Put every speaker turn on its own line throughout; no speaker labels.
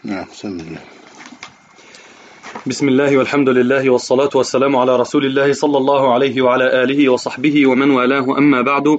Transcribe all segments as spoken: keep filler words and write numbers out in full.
نعم بسم الله.
بسم الله والحمد لله والصلاة والسلام على رسول الله صلى الله عليه وعلى آله وصحبه ومن والاه، أما بعد،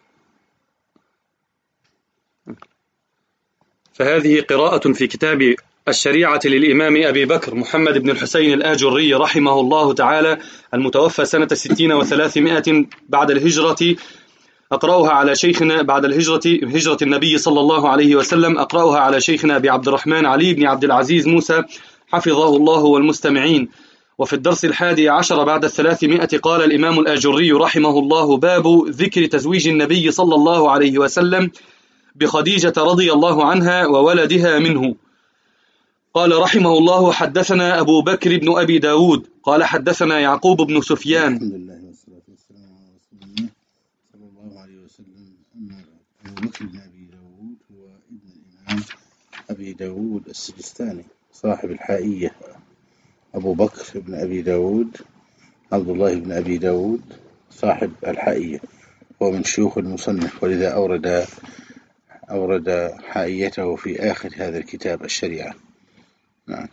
فهذه قراءة في كتاب الشريعة للإمام أبي بكر محمد بن الحسين الآجري رحمه الله تعالى، المتوفى سنة ستين وثلاثمائة بعد الهجرة. أقرأها على شيخنا بعد الهجرة هجرة النبي صلى الله عليه وسلم. أقرأها على شيخنا أبي عبد الرحمن علي بن عبد العزيز موسى حفظه الله والمستمعين. وفي الدرس الحادي عشر بعد الثلاثمائة قال الإمام الآجري رحمه الله: باب ذكر تزويج النبي صلى الله عليه وسلم بخديجة رضي الله عنها وولدها منه. قال رحمه الله: حدثنا أبو بكر بن أبي داود قال حدثنا يعقوب بن سفيان.
الحمد لله والصلاة والسلام على رسول الله صلى الله عليه وسلم. أما بعد، أبو بكر بن أبي داود هو ابن الإمام أبي داود السجستاني صاحب الحائية. أبو بكر بن أبي داود عبد الله بن أبي داود صاحب الحائية، هو من شيوخ المصنف، ولذا أورد أورد حائيته في آخر هذا الكتاب الشريعة. نعم.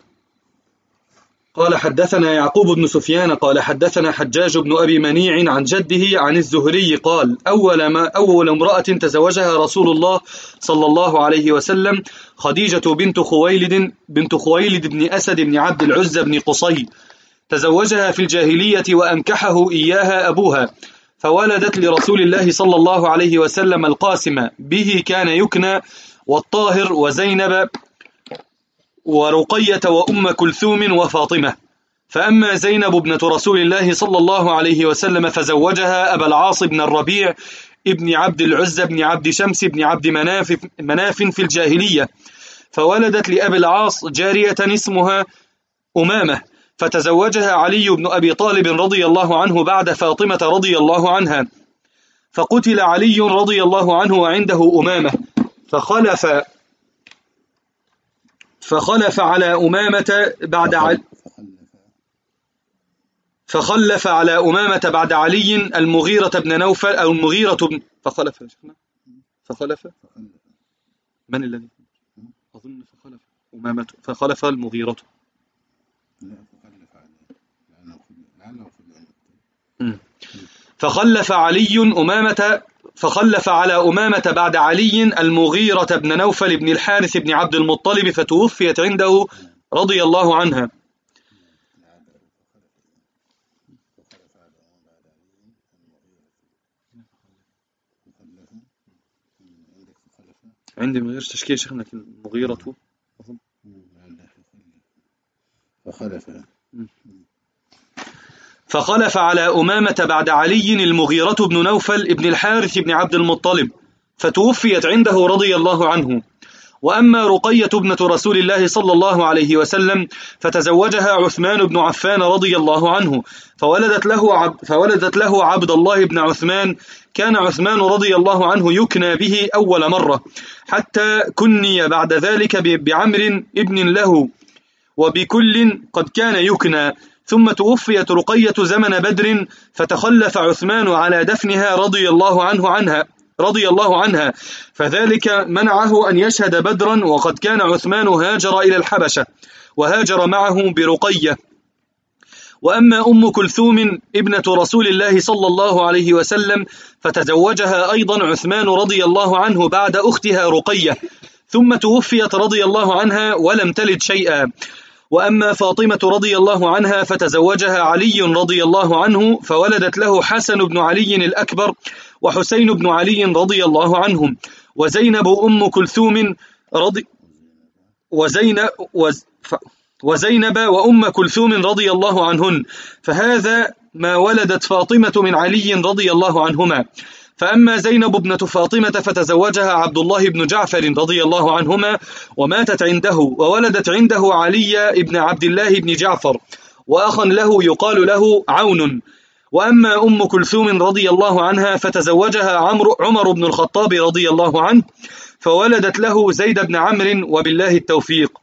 قال حدثنا يعقوب بن سفيان قال حدثنا حجاج بن أبي منيع عن جده عن الزهري قال: أول ما أول امرأة تزوجها رسول الله صلى الله عليه وسلم خديجة بنت خويلد بنت خويلد بن أسد بن عبد العزى بن قصي، تزوجها في الجاهلية وأنكحه إياها أبوها، فولدت لرسول الله صلى الله عليه وسلم القاسم به كان يكنى، والطاهر، وزينب، ورقية، وأم كلثوم، وفاطمة. فأما زينب ابنة رسول الله صلى الله عليه وسلم فزوجها أبا العاص بن الربيع ابن عبد العزى بن عبد شمس بن عبد مناف, مناف في الجاهلية، فولدت لأبي العاص جارية اسمها أمامة، فتزوجها علي بن أبي طالب رضي الله عنه بعد فاطمة رضي الله عنها، فقتل علي رضي الله عنه وعنده أمامة، فخلف فخلف على أمامة بعد علي فخلف على أمامة بعد علي المغيرة بن نوفل أو المغيرة بن فخلف فخلف من الذي أظن فخلف أمامة فخلف المغيرة فخلف علي أمامة فخلف على أمامة بعد علي المغيرة بن نوفل بن الحارث بن عبد المطلب، فتوفيت عنده رضي الله عنها. عندي من غير تشكيل شيخنا المغيرة
فخلف
فخلف على أمامة بعد علي المغيرة بن نوفل بن الحارث بن عبد المطلب، فتوفيت عنده رضي الله عنه. وأما رقية ابنة رسول الله صلى الله عليه وسلم فتزوجها عثمان بن عفان رضي الله عنه، فولدت له عبد, فولدت له عبد الله بن عثمان. كان عثمان رضي الله عنه يكنى به أول مرة، حتى كني بعد ذلك بعمر ابن له، وبكل قد كان يكنى. ثم توفيت رقية زمن بدر، فتخلف عثمان على دفنها رضي الله عنه عنها رضي الله عنها، فذلك منعه أن يشهد بدرا، وقد كان عثمان هاجر إلى الحبشة وهاجر معه برقية. وأما أم كلثوم ابنة رسول الله صلى الله عليه وسلم فتزوجها أيضا عثمان رضي الله عنه بعد أختها رقية، ثم توفيت رضي الله عنها ولم تلد شيئا. وأما فاطمة رضي الله عنها فتزوجها علي رضي الله عنه، فولدت له حسن بن علي الأكبر وحسين بن علي رضي الله عنهم، وزينب أم كلثوم رضي وزينب وز وزينب وأم كلثوم رضي الله عنهن، فهذا ما ولدت فاطمة من علي رضي الله عنهما. فأما زينب ابنة فاطمة فتزوجها عبد الله بن جعفر رضي الله عنهما، وماتت عنده، وولدت عنده علي ابن عبد الله بن جعفر، وأخا له يقال له عون. وأما أم كلثوم رضي الله عنها فتزوجها عمرو عمر بن الخطاب رضي الله عنه، فولدت له زيد بن عمرو وبالله التوفيق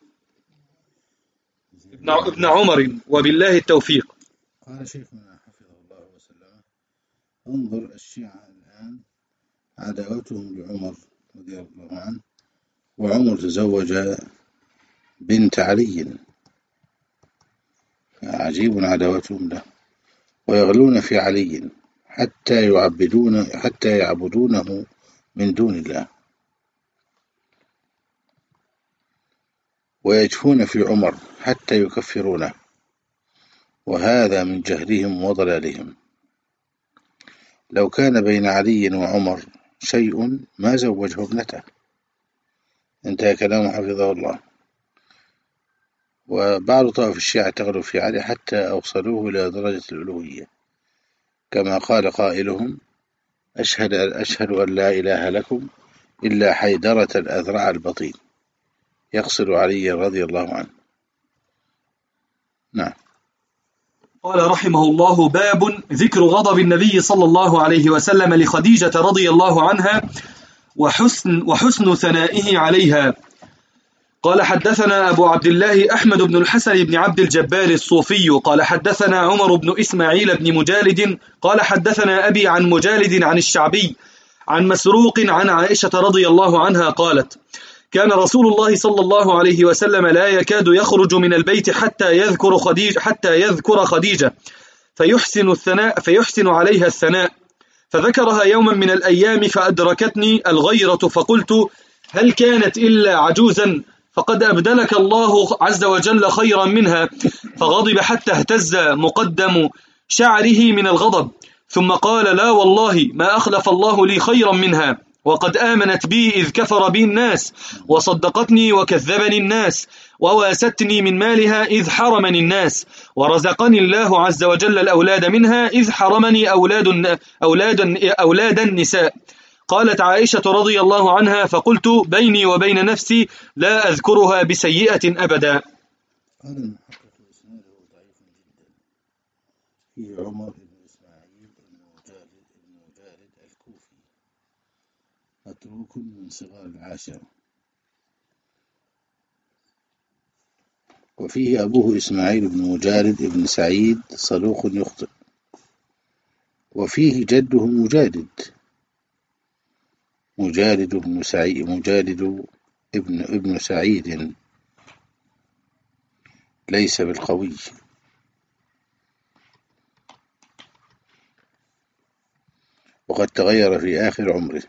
ابن ابن عمر وبالله التوفيق.
قال شيخنا حفظه الله وسلم: انظر الشيعة الآن عداوتهم لعمر رضي الله عنه، وعمر تزوج بنت علي، عجيب عداوتهم له، ويغلون في علي حتى يعبدون حتى يعبدونه من دون الله، ويجفون في عمر حتى يكفرونه، وهذا من جهلهم وضلالهم. لو كان بين علي وعمر شيء ما زوجه ابنته. انتهى كلامه حفظه الله. وبعض طائف الشيعة تغلو في علي حتى أوصلوه إلى درجة الألوهية، كما قال قائلهم: أشهد أشهد أن لا إله لكم إلا حيدرة الأذرع البطين، يقصد علي رضي الله عنه. نعم.
قال رحمه الله: باب ذكر غضب النبي صلى الله عليه وسلم لخديجة رضي الله عنها وحسن, وحسن ثنائه عليها. قال حدثنا أبو عبد الله أحمد بن الحسن بن عبد الجبار الصوفي قال حدثنا عمر بن إسماعيل بن مجالد قال حدثنا أبي عن مجالد عن الشعبي عن مسروق عن عائشة رضي الله عنها قالت: كان رسول الله صلى الله عليه وسلم لا يكاد يخرج من البيت حتى يذكر خديجة حتى يذكر خديجة فيحسن الثناء فيحسن عليها الثناء، فذكرها يوما من الأيام فأدركتني الغيرة فقلت: هل كانت إلا عجوزا؟ فقد أبدلك الله عز وجل خيرا منها. فغضب حتى اهتز مقدم شعره من الغضب، ثم قال: لا والله ما أخلف الله لي خيرا منها، وقد آمنت بي إذ كفر بي الناس، وصدقتني وكذبني الناس، وواستني من مالها إذ حرمني الناس، ورزقني الله عز وجل الأولاد منها إذ حرمني أولاد, أولاد, أولاد النساء. قالت عائشة رضي الله عنها: فقلت بيني وبين نفسي لا أذكرها بسيئة أبدا.
قال المحقق إسناده ضعيف جدا، فيه عمر بن إسماعيل بن مجالد بن مجالد الكوفي متروك من صغار العاشرة، وفيه أبوه إسماعيل بن مجالد بن سعيد صدوق يخطئ، وفيه جده مجالد مجالد بن سعيد مجالد ابن ابن سعيد ليس بالقوي. وقد تغير في آخر عمره.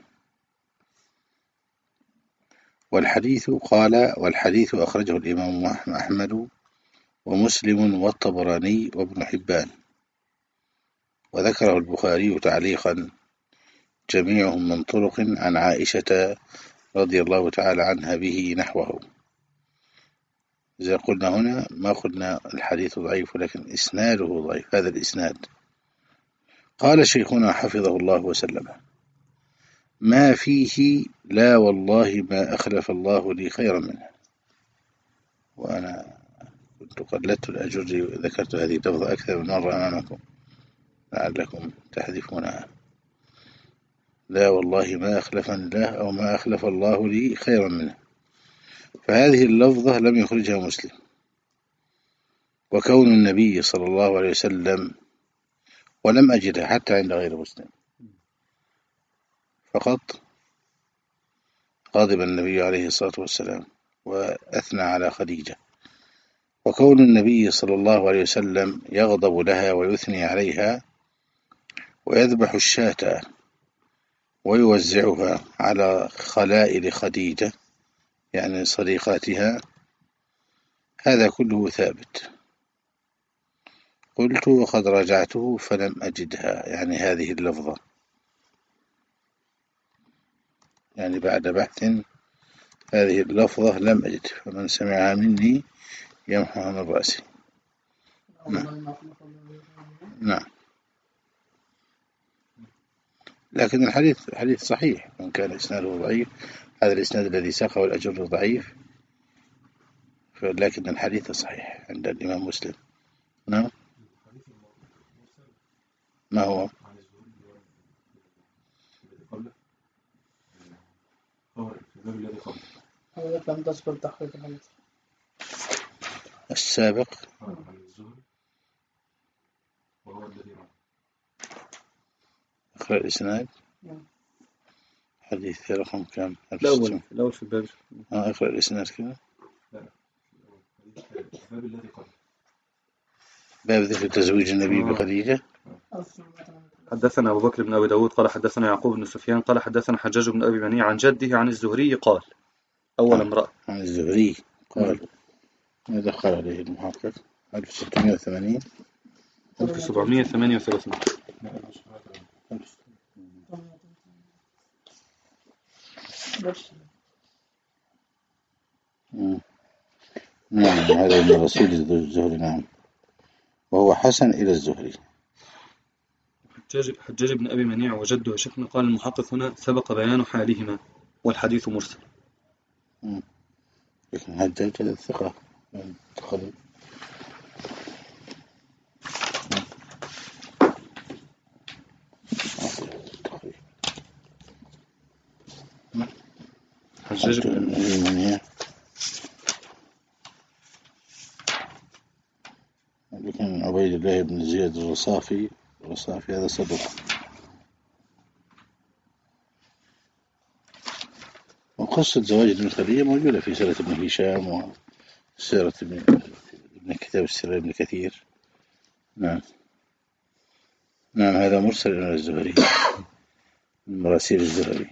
والحديث قال والحديث أخرجه الإمام أحمد ومسلم والطبراني وابن حبان، وذكره البخاري تعليقا، جميعهم من طرق عن عائشة رضي الله تعالى عنها به نحوه. إذا قلنا هنا ما قلنا الحديث ضعيف، ولكن إسناده ضعيف، هذا الإسناد. قال شيخنا حفظه الله وسلم: ما فيه لا والله ما أخلف الله لي خيرا منه. وأنا كنت قلدت الأجر ذكرت هذه اللفظة أكثر من مرة أمامكم لعلكم تحذفونها. لا والله ما أخلفني الله أو ما أخلف الله لي خيرا منه، فهذه اللفظة لم يخرجها مسلم. وكون النبي صلى الله عليه وسلم، ولم أجدها حتى عند غير مسلم، فقط غضب النبي عليه الصلاة والسلام وأثنى على خديجة. وكون النبي صلى الله عليه وسلم يغضب لها ويثني عليها ويذبح الشاة ويوزعها على خلائل خديجة يعني صديقاتها، هذا كله ثابت. قلت: وقد راجعته فلم أجدها، يعني هذه اللفظة، يعني بعد بحث هذه اللفظة لم أجد، فمن سمعها مني يمحوها من رأسي. نعم. نعم. لكن الحديث الحديث صحيح، من كان إسناده ضعيف، هذا الإسناد الذي ساقه الأجر ضعيف، لكن الحديث صحيح عند الإمام مسلم. نعم. ما هو؟ السابق اقرأ الإسناد. حديث رقم كم؟
الأول الأول في الباب.
آه اقرأ الإسناد كذا.
باب الذي قبل.
باب ذكر تزويج النبي بخديجة.
حدثنا أبو بكر بن أبي داود قال حدثنا يعقوب بن سفيان قال حدثنا حجاج بن أبي منيع عن جده عن الزهري قال أول امرأة.
عن الزهري قال ما دخل عليه المحقق ألف وستمائة وثمانين
ألف وسبعمائة وثمانية وثلاثين.
نعم هذا من رسول الزهري. نعم وهو حسن إلى الزهري.
حجاج حجاج بن أبي منيع وجده شيخنا قال المحقق هنا سبق بيان حالهما والحديث مرسل.
لكن حجاج هذا الثقة تخلل.
حجاج بن أبي منيع
لكن عبيد الله بن زياد الرصافي الرصافي هذا صدق. وقصة زواج ابن خديجة موجودة في سيرة ابن هشام وسيرة ابن ابن كتاب السيرة ابن كثير. نعم نعم هذا مرسل إلى الزهري من مراسيل الزهري.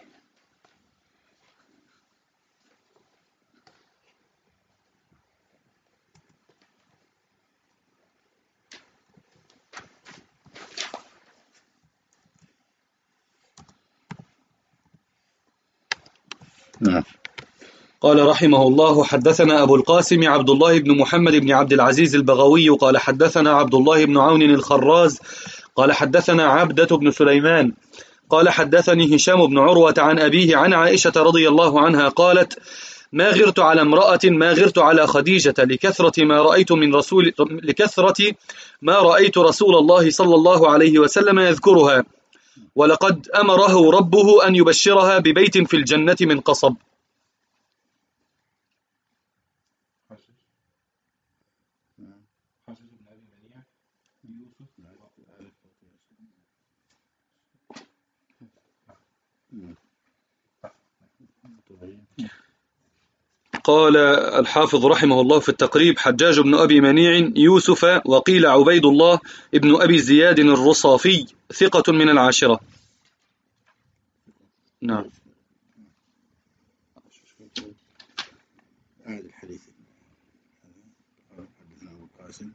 نعم.
قال رحمه الله حدثنا أبو القاسم عبد الله بن محمد بن عبد العزيز البغوي قال حدثنا عبد الله بن عون الخراز قال حدثنا عبدة بن سليمان قال حدثني هشام بن عروة عن أبيه عن عائشة رضي الله عنها قالت ما غرت على امرأة ما غرت على خديجة لكثرة ما رأيت من رسول لكثرة ما رأيت رسول الله صلى الله عليه وسلم يذكرها ولقد أمره ربه أن يبشرها ببيت في الجنة من قصب. قال الحافظ رحمه الله في التقريب حجاج بن أبي منيع يوسف وقيل عبيد الله ابن أبي زياد الرصافي ثقة من العاشرة. نعم.
هذا الحديث حدثنا أبو القاسم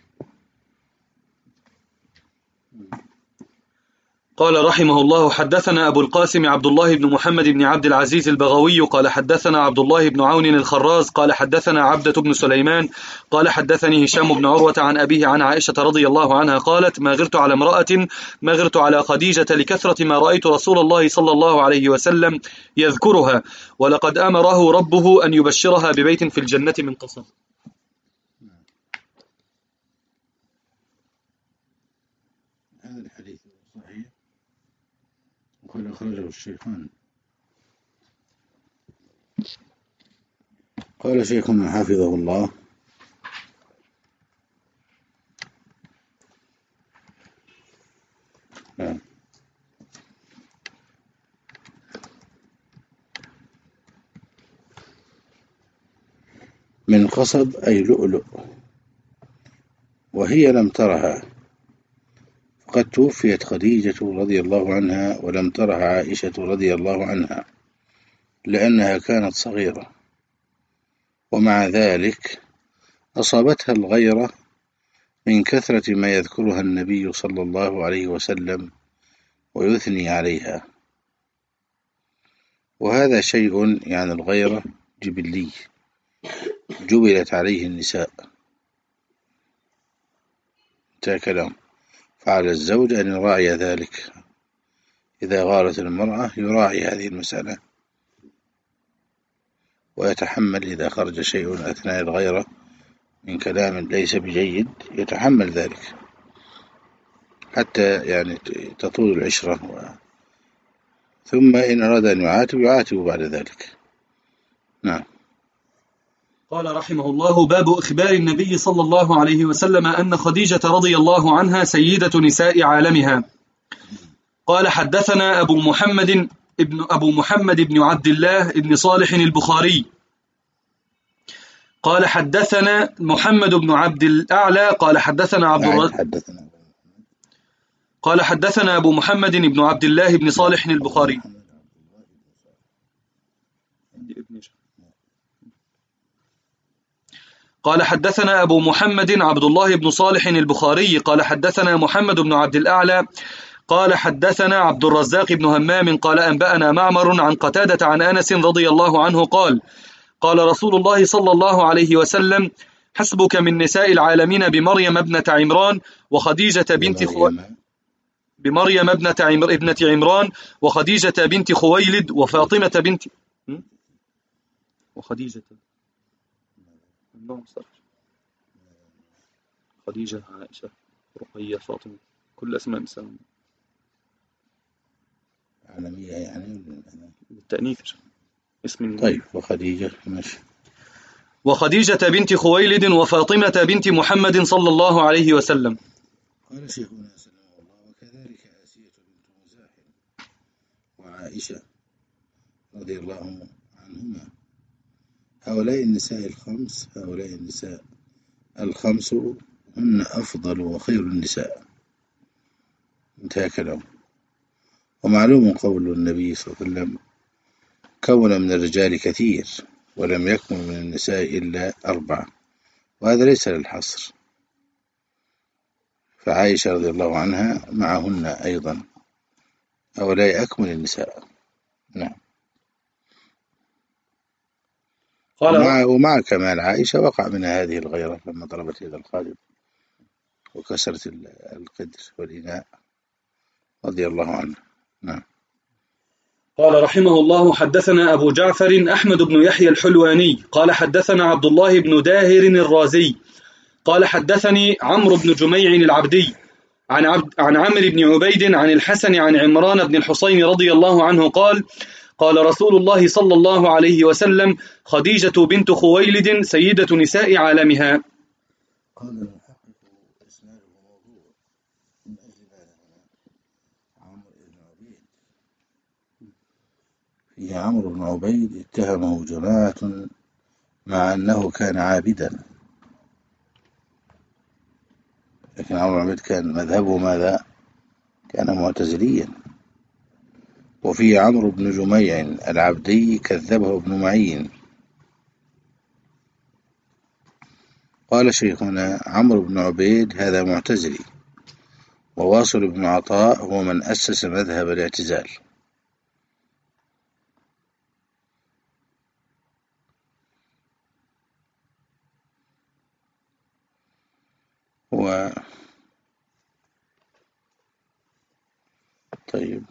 قال رحمه الله حدثنا أبو القاسم عبد الله بن محمد بن عبد العزيز البغوي قال حدثنا عبد الله بن عون الخراز قال حدثنا عبدة بن سليمان قال حدثني هشام بن عروة عن أبيه عن عائشة رضي الله عنها قالت ما غرت على امرأة ما غرت على خديجة لكثرة ما رأيت رسول الله صلى الله عليه وسلم يذكرها ولقد أمره ربه أن يبشرها ببيت في الجنة من قصب.
هذا الحديث صحيح وقد أخرجه الشيخان. قال شيخنا حفظه الله نعم من قصب أي لؤلؤ وهي لم ترها فقد توفيت خديجة رضي الله عنها ولم ترها عائشة رضي الله عنها لأنها كانت صغيرة ومع ذلك أصابتها الغيرة من كثرة ما يذكرها النبي صلى الله عليه وسلم ويثني عليها وهذا شيء يعني الغيرة جبلي جبلت عليه النساء انتهى كلام. فعلى الزوج أن يراعي ذلك إذا غارت المرأة يراعي هذه المسألة ويتحمل إذا خرج شيء أثناء الغيرة من كلام ليس بجيد يتحمل ذلك حتى يعني تطول العشرة و... ثم إن أراد أن يعاتب يعاتب بعد ذلك. نعم.
قال رحمه الله باب إخبار النبي صلى الله عليه وسلم أن خديجة رضي الله عنها سيدة نساء عالمها. قال حدثنا أبو محمد ابن أبو محمد بن عبد الله بن صالح البخاري قال حدثنا محمد بن عبد الأعلى قال حدثنا عبد الرزاق
حدثنا
قال حدثنا أبو محمد بن عبد الله بن صالح البخاري. قال حدثنا أبو محمد عبد الله بن صالح البخاري قال حدثنا محمد بن عبد الأعلى قال حدثنا عبد الرزاق بن همام قال أنبأنا معمر عن قتادة عن أنس رضي الله عنه قال قال رسول الله صلى الله عليه وسلم حسبك من نساء العالمين بمريم ابنة عمران وخديجة بنت خو... بمريم ابنة عمر... ابنة عمران وخديجة بنت خويلد وفاطمة بنت وخديجة خديجة عائشة رقية فاطمة كل أسماء نساء
عالمية يعني
بالتأنيث اسم.
طيب وخديجة ماشي.
وخديجة بنت خويلد وفاطمة بنت محمد صلى الله عليه وسلم.
قال شيخنا سلام الله وكذلك آسية بنت مزاحم وعائشة رضي الله عنهما. هؤلاء النساء الخمس هؤلاء النساء الخمس هن أفضل وخير النساء. انتهى كلامه. ومعلوم قول النبي صلى الله عليه وسلم كون من الرجال كثير ولم يكن من النساء إلا أربعة، وهذا ليس للحصر، فعائشة رضي الله عنها معهن أيضا، هؤلاء أكمل النساء. نعم. ومع, ومع كمال عائشة وقع منها هذه الغيرة لما ضربت يد الخادم وكسرت القدر والإناء رضي الله عنه. نعم.
قال رحمه الله حدثنا أبو جعفر أحمد بن يحيى الحلواني قال حدثنا عبد الله بن داهر الرازي قال حدثني عمرو بن جميع العبدي عن, عبد عن عمرو بن عبيد عن الحسن عن عمران بن الحصين رضي الله عنه قال قال رسول الله صلى الله عليه وسلم خديجة بنت خويلد سيدة نساء عالمها.
قال المحقق إسناده موضوع من أجل هذا عمرو بن عبيد في عمرو بن عبيد اتهمه جماعة مع أنه كان عابدا، لكن عمرو بن عبيد كان مذهبه ماذا؟ كان معتزليا. وفي عمرو بن جميع العبدي كذبه ابن معين. قال شيخنا عمرو بن عبيد هذا معتزلي، وواصل بن عطاء هو من أسس مذهب الاعتزال. و طيب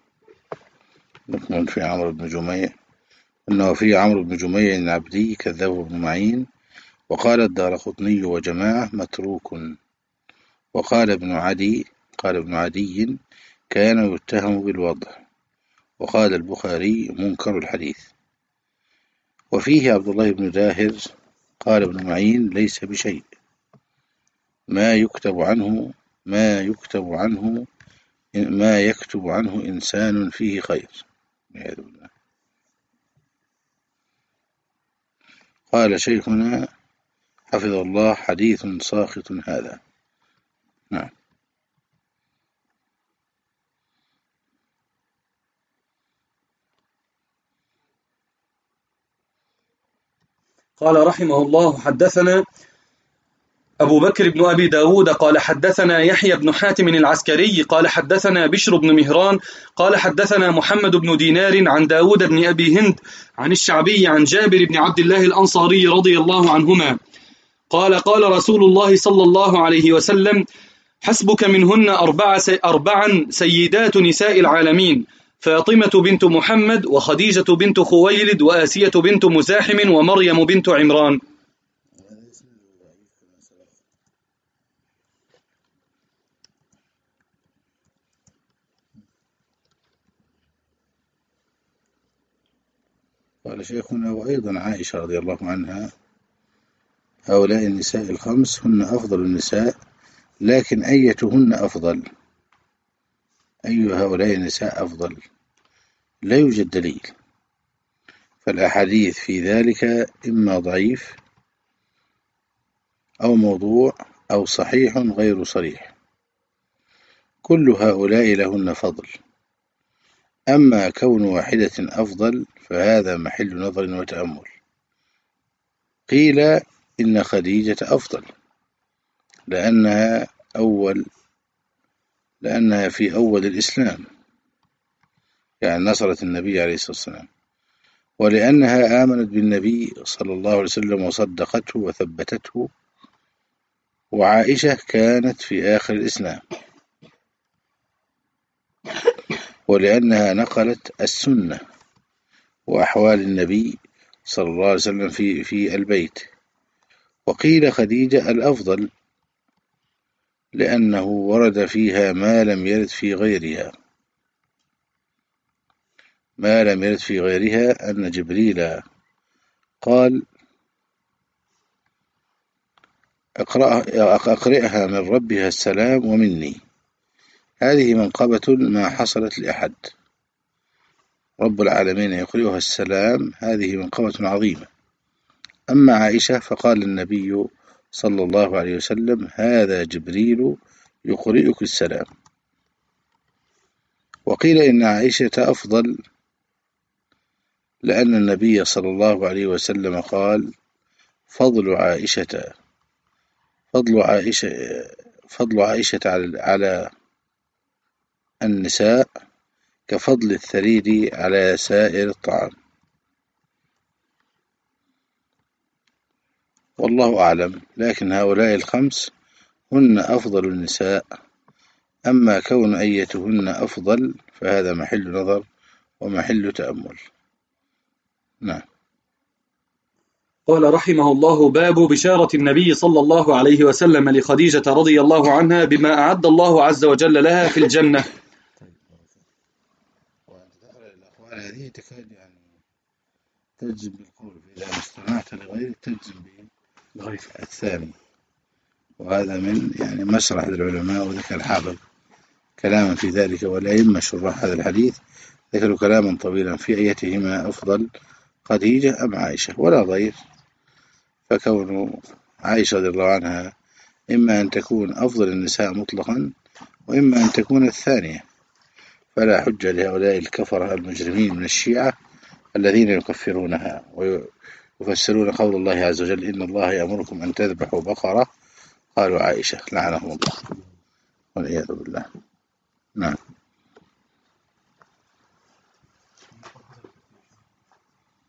نكمل في عمرو بن جميع أنه في عمرو بن جميع العبدي كذبه ابن معين. وقال الدارقطني وجماعة متروك. وقال ابن عدي قال ابن عدي كان يتهم بالوضع. وقال البخاري منكر الحديث. وفيه عبد الله بن داهر قال ابن معين ليس بشيء، ما يكتب عنه ما يكتب عنه ما يكتب عنه إنسان فيه خير. قال شيخنا حفظ الله حديث ساخط هذا. نعم.
قال رحمه الله حدثنا أبو بكر بن أبي داود قال حدثنا يحيى بن حاتم العسكري قال حدثنا بشر بن مهران قال حدثنا محمد بن دينار عن داود بن أبي هند عن الشعبي عن جابر بن عبد الله الأنصاري رضي الله عنهما قال قال رسول الله صلى الله عليه وسلم حسبك منهن أربع سي أربعا سيدات نساء العالمين فاطمة بنت محمد وخديجة بنت خويلد وآسية بنت مزاحم ومريم بنت عمران.
قال شيخنا وأيضا عائشة رضي الله عنها هؤلاء النساء الخمس هن أفضل النساء، لكن أيتهن أفضل؟ أي هؤلاء النساء أفضل؟ لا يوجد دليل، فالأحاديث في ذلك إما ضعيف أو موضوع أو صحيح غير صريح، كل هؤلاء لهن فضل. أما كون واحدة أفضل فهذا محل نظر وتأمل. قيل إن خديجة أفضل لأنها أول لأنها في أول الإسلام، يعني نصرت النبي عليه الصلاة والسلام، ولأنها آمنت بالنبي صلى الله عليه وسلم وصدقته وثبتته، وعائشة كانت في آخر الإسلام، ولأنها نقلت السنة وأحوال النبي صلى الله عليه وسلم في في البيت. وقيل خديجة الأفضل لأنه ورد فيها ما لم يرد في غيرها ما لم يرد في غيرها أن جبريل قال أقرئها من ربها السلام ومني. هذه منقبة ما حصلت لأحد، رب العالمين يقرئها السلام، هذه منقبة عظيمة. أما عائشة فقال النبي صلى الله عليه وسلم هذا جبريل يقرئك السلام. وقيل إن عائشة أفضل لأن النبي صلى الله عليه وسلم قال فضل عائشة فضل عائشة فضل عائشة على النساء كفضل الثريد على سائر الطعام. والله أعلم، لكن هؤلاء الخمس هن أفضل النساء. أما كون أيتهن أفضل فهذا محل نظر ومحل تأمل. نعم.
قال رحمه الله: باب بشارة النبي صلى الله عليه وسلم لخديجة رضي الله عنها بما أعد الله عز وجل لها في الجنة.
وأنت تقرأ الأقوال هذه تكاد يعني تجزم بالقول، إذا استمعت لغيرك تجزم بالغير الثاني، وهذا من يعني مسرح العلماء. وذكر الحافظ كلاما في ذلك، والأئمة شراح هذا الحديث ذكروا كلاما طويلا في أيتهما أفضل، خديجة أم عائشة، ولا ضير. فكون عائشة رضي الله عنها إما أن تكون أفضل النساء مطلقا، وإما أن تكون الثانية، فلا حجة لهؤلاء الكفرة المجرمين من الشيعة الذين يكفرونها ويفسرون قول الله عز وجل إن الله يأمركم أن تذبحوا بقرة، قالوا عائشة لعنهم الله والعياذ بالله. نعم.